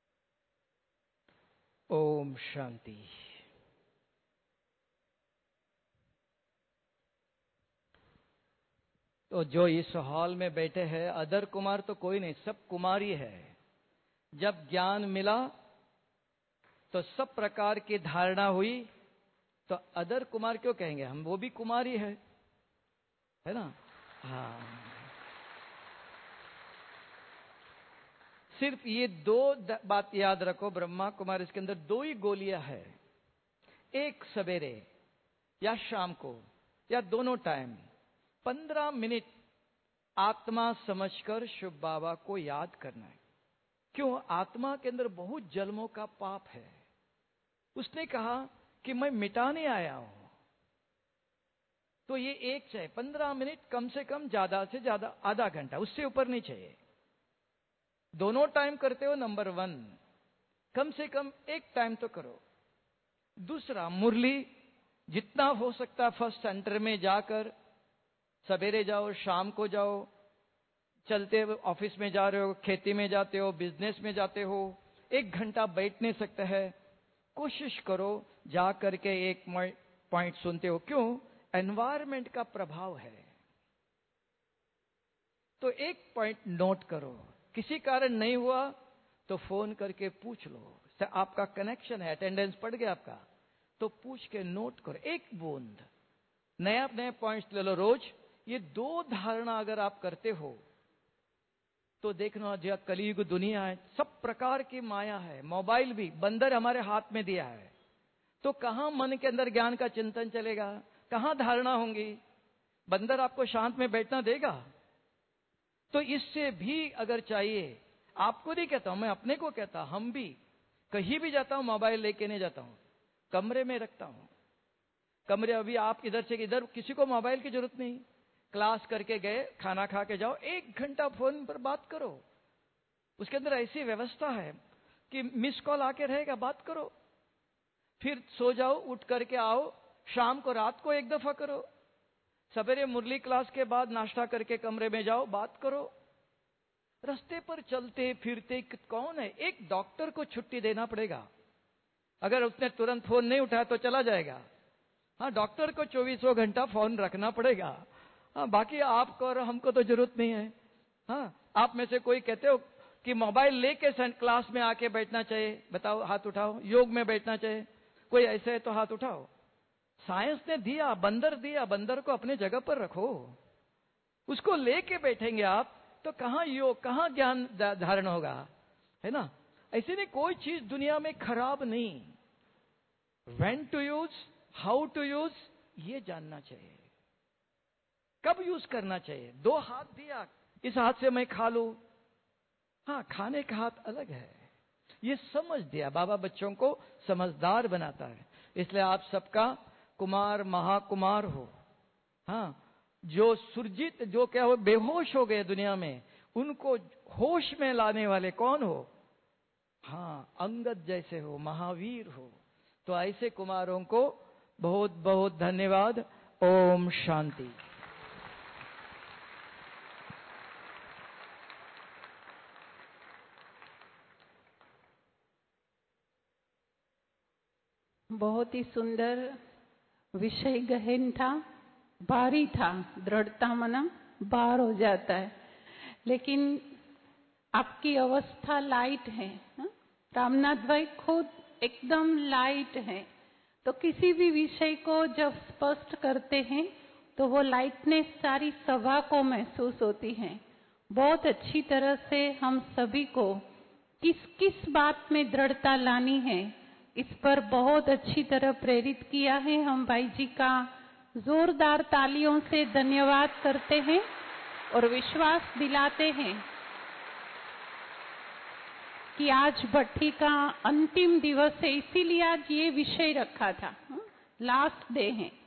ओम शांति। तो जो इस हॉल में बैठे हैं, अदर कुमार तो कोई नहीं, सब कुमारी है। जब ज्ञान मिला तो सब प्रकार की धारणा हुई, तो अदर कुमार क्यों कहेंगे, हम वो भी कुमारी है, है ना। हाँ, सिर्फ ये दो बात याद रखो, ब्रह्मा कुमार, इसके अंदर दो ही गोलियां है। एक सवेरे या शाम को या दोनों टाइम पंद्रह मिनट आत्मा समझकर शिव बाबा को याद करना है। क्यों? आत्मा के अंदर बहुत जन्मों का पाप है। उसने कहा कि मैं मिटाने आया हूं। तो ये एक चाहिए, पंद्रह मिनट कम से कम, ज्यादा से ज्यादा आधा घंटा, उससे ऊपर नहीं चाहिए। दोनों टाइम करते हो, नंबर वन, कम से कम एक टाइम तो करो। दूसरा, मुरली जितना हो सकता फर्स्ट सेंटर में जाकर, सवेरे जाओ, शाम को जाओ, चलते हुए ऑफिस में जा रहे हो, खेती में जाते हो, बिजनेस में जाते हो, एक घंटा बैठ नहीं सकते है, कोशिश करो जा करके एक पॉइंट सुनते हो। क्यों? एनवायरमेंट का प्रभाव है। तो एक पॉइंट नोट करो। किसी कारण नहीं हुआ तो फोन करके पूछ लो, आपका कनेक्शन है, अटेंडेंस पड़ गया आपका, तो पूछ के नोट करो। एक बूंद नया नया पॉइंट्स ले लो रोज। ये दो धारणा अगर आप करते हो तो देखना, जो कलयुग दुनिया है, सब प्रकार की माया है। मोबाइल भी बंदर हमारे हाथ में दिया है, तो कहां मन के अंदर ज्ञान का चिंतन चलेगा, कहां धारणा होंगी? बंदर आपको शांत में बैठना देगा? तो इससे भी अगर चाहिए, आपको नहीं कहता हूं, मैं अपने को कहता, हम भी कहीं भी जाता हूं मोबाइल लेके नहीं जाता हूं, कमरे में रखता हूं। कमरे, अभी आप इधर से इधर, किसी को मोबाइल की जरूरत नहीं। क्लास करके गए, खाना खा के जाओ, एक घंटा फोन पर बात करो। उसके अंदर ऐसी व्यवस्था है कि मिस कॉल आके रहेगा, बात करो, फिर सो जाओ, उठ करके आओ, शाम को, रात को एक दफा करो, सवेरे मुरली क्लास के बाद नाश्ता करके कमरे में जाओ, बात करो। रास्ते पर चलते फिरते कौन है? एक डॉक्टर को छुट्टी देना पड़ेगा, अगर उसने तुरंत फोन नहीं उठाया तो चला जाएगा। हाँ, डॉक्टर को चौबीसों घंटा फोन रखना पड़ेगा। हाँ, बाकी आपको और हमको तो जरूरत नहीं है। हाँ, आप में से कोई कहते हो कि मोबाइल लेके क्लास में आके बैठना चाहिए? बताओ, हाथ उठाओ। योग में बैठना चाहिए? कोई ऐसे है तो हाथ उठाओ। साइंस ने दिया, बंदर दिया, बंदर को अपने जगह पर रखो। उसको लेके बैठेंगे आप तो कहां योग, कहां ज्ञान धारण होगा, है ना। ऐसे नहीं, कोई चीज दुनिया में खराब नहीं। When to use, how to use, ये जानना चाहिए, कब यूज करना चाहिए। दो हाथ दिया, इस हाथ से मैं खा लूं, हाँ, खाने का हाथ अलग है। ये समझ दिया, बाबा बच्चों को समझदार बनाता है। इसलिए आप सबका कुमार महाकुमार हो। हाँ, जो सुरजित, जो क्या हो, बेहोश हो गए दुनिया में, उनको होश में लाने वाले कौन हो? हाँ, अंगद जैसे हो, महावीर हो। तो ऐसे कुमारों को बहुत बहुत धन्यवाद। ओम शांति। बहुत ही सुंदर विषय, गहन था, भारी था, दृढ़ता मना बाहर हो जाता है। लेकिन आपकी अवस्था लाइट है, हा? रामनाथ भाई खुद एकदम लाइट है। तो किसी भी विषय को जब स्पष्ट करते हैं तो वो लाइटनेस सारी सभा को महसूस होती है। बहुत अच्छी तरह से हम सभी को किस किस बात में दृढ़ता लानी है, इस पर बहुत अच्छी तरह प्रेरित किया है। हम भाई जी का जोरदार तालियों से धन्यवाद करते हैं और विश्वास दिलाते हैं कि आज भट्ठी का अंतिम दिवस है, इसीलिए आज ये विषय रखा था, लास्ट डे है।